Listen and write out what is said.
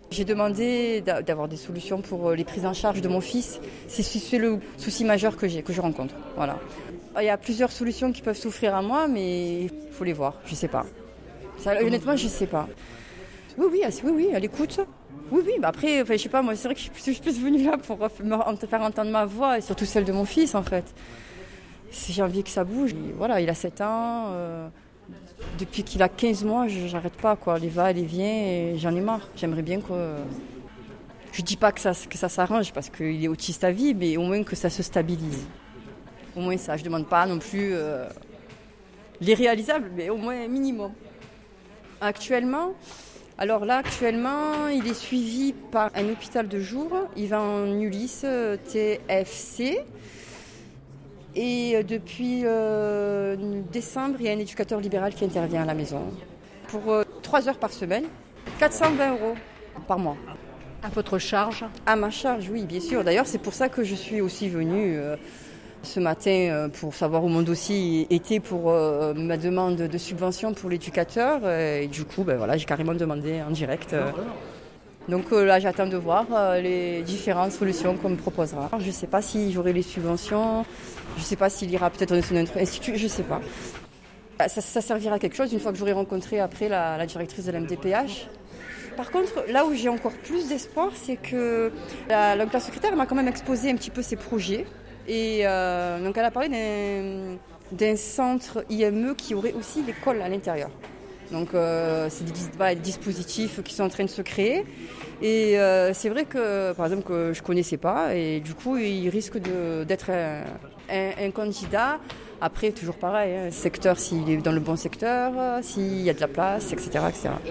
J'ai demandé d'avoir des solutions pour les prises en charge de mon fils. C'est le souci majeur que je rencontre. Voilà. Il y a plusieurs solutions qui peuvent s'offrir à moi, mais il faut les voir. Je ne sais pas. Ça, honnêtement, je ne sais pas. Oui, à l'écoute. Oui, bah après, je sais pas, moi, c'est vrai que je suis plus venue là pour faire entendre ma voix et surtout celle de mon fils, en fait. Si j'ai envie que ça bouge, voilà, il a 7 ans. Depuis qu'il a 15 mois, j'arrête pas, quoi. Les va, les vient, et j'en ai marre. J'aimerais bien que... Je dis pas que ça s'arrange parce qu'il est autiste à vie, mais au moins que ça se stabilise. Au moins ça, je demande pas non plus l'irréalisable, mais au moins minimum. Actuellement, il est suivi par un hôpital de jour. Il va en Ulysse, TFC. Et depuis décembre, il y a un éducateur libéral qui intervient à la maison pour 3 heures par semaine, 420 € par mois. À votre charge? À ma charge, oui, bien sûr. D'ailleurs, c'est pour ça que je suis aussi venue ce matin pour savoir où mon dossier était pour ma demande de subvention pour l'éducateur. Et du coup, j'ai carrément demandé en direct. Donc là, j'attends de voir les différentes solutions qu'on me proposera. Je ne sais pas si j'aurai les subventions, je ne sais pas s'il ira peut-être dans notre institut, je ne sais pas. Ça servira à quelque chose une fois que j'aurai rencontré après la directrice de l'MDPH. Par contre, là où j'ai encore plus d'espoir, c'est que la secrétaire m'a quand même exposé un petit peu ses projets. Et donc elle a parlé d'un centre IME qui aurait aussi l'école à l'intérieur. Donc c'est des dispositifs qui sont en train de se créer. Et c'est vrai que, par exemple, que je ne connaissais pas. Et du coup, il risque d'être un candidat. Après, toujours pareil, secteur, s'il est dans le bon secteur, s'il y a de la place, etc. etc.